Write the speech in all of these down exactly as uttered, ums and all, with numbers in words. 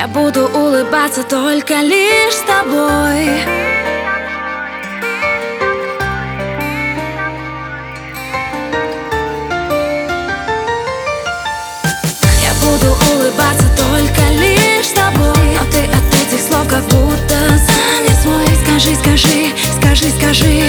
Я буду улыбаться только лишь с тобой. Я буду улыбаться только лишь с тобой, но ты от этих слов как будто занят свой. Скажи, скажи, скажи, скажи,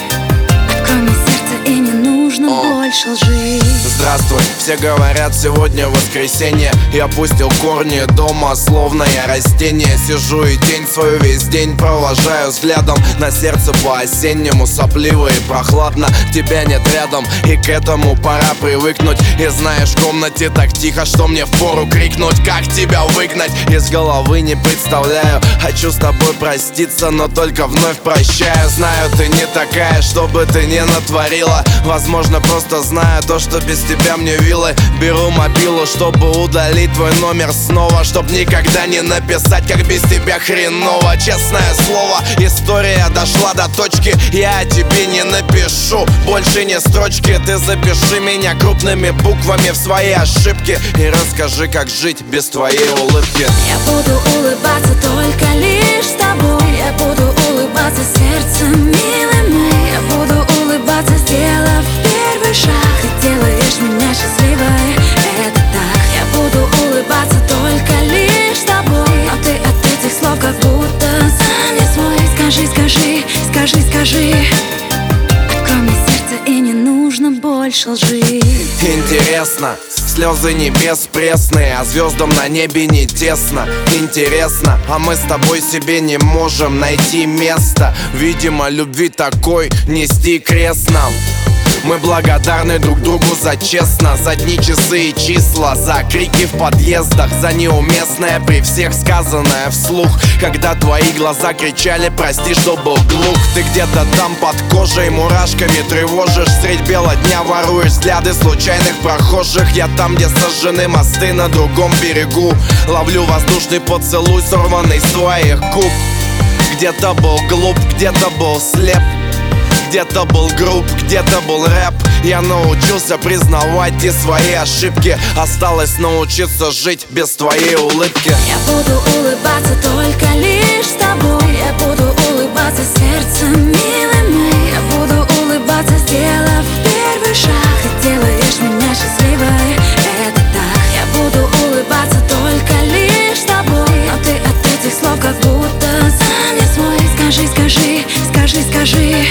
открой мне сердце, и не нужно больше лжи. Здравствуй, все говорят, сегодня воскресенье. Я пустил корни дома, словно я растение. Сижу и день свою весь день провожаю взглядом. На сердце по-осеннему сопливо и прохладно. Тебя нет рядом, и к этому пора привыкнуть. И знаешь, в комнате так тихо, что мне впору крикнуть. Как тебя выгнать из головы, не представляю. Хочу с тобой проститься, но только вновь прощаю. Знаю, ты не такая, что бы ты ни натворила. Возможно, просто знаю то, что без тебя мне вилы. Беру мобилу, чтобы удалить твой номер снова, чтоб никогда не написать, как без тебя хреново. Честное слово, история дошла до точки. Я о тебе не напишу больше ни строчки. Ты запиши меня крупными буквами в свои ошибки и расскажи, как жить без твоей улыбки. Я буду улыбаться только лишь с тобой. Я буду улыбаться сердцем, милый мой. Я буду улыбаться, сделав первый шаг. Ты делаешь меня счастливой, это так. Я буду улыбаться только лишь с тобой, но ты от этих слов как будто занят свой. Скажи, скажи, скажи, скажи, открой мне сердце, и не нужно больше лжи. Интересно, слезы небес пресные, а звездам на небе не тесно. Интересно, а мы с тобой себе не можем найти место. Видимо, любви такой нести крест нам. Мы благодарны друг другу за честно, за дни, часы и числа, за крики в подъездах, за неуместное при всех сказанное вслух. Когда твои глаза кричали «прости, что был глух». Ты где-то там под кожей мурашками тревожишь. Средь бела дня воруешь взгляды случайных прохожих. Я там, где сожжены мосты на другом берегу. Ловлю воздушный поцелуй, сорванный с твоих губ. Где-то был глуп, где-то был слеп, где-то был груб, где-то был рэп. Я научился признавать и свои ошибки. Осталось научиться жить без твоей улыбки. Я буду улыбаться только лишь с тобой. Я буду улыбаться сердцем, милый мой. Я буду улыбаться, сделав первый шаг. Ты делаешь меня счастливой, это так. Я буду улыбаться только лишь с тобой, но ты от этих слов как будто занят свой. Скажи, скажи, скажи, скажи,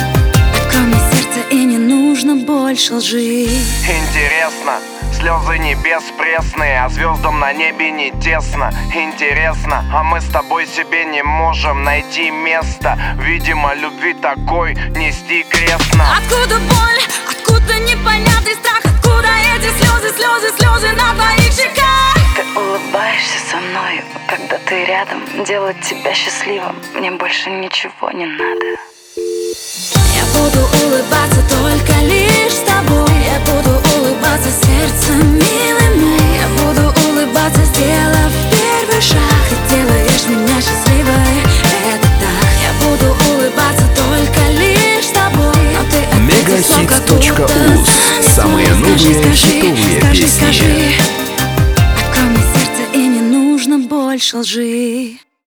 открой мне сердце, и не нужно больше лжи. Интересно, слезы небес пресные, а звездам на небе не тесно. Интересно, а мы с тобой себе не можем найти место. Видимо, любви такой нести крест нам. Откуда боль, откуда непонятный страх, откуда эти слезы, слезы, слезы на твоих щеках? Ты улыбаешься со мной, когда ты рядом. Делать тебя счастливым мне больше ничего не надо. Я буду улыбаться только лишь с тобой. Я буду улыбаться сердцем, милый мой. Я буду улыбаться, сделав первый шаг. Ты делаешь меня счастливой, это так. Я буду улыбаться только лишь с тобой, но ты от этих слов как будто занят свой. Самые новые Скажи, хитовые скажи, песни. скажи, открой мне сердце, и не нужно больше лжи.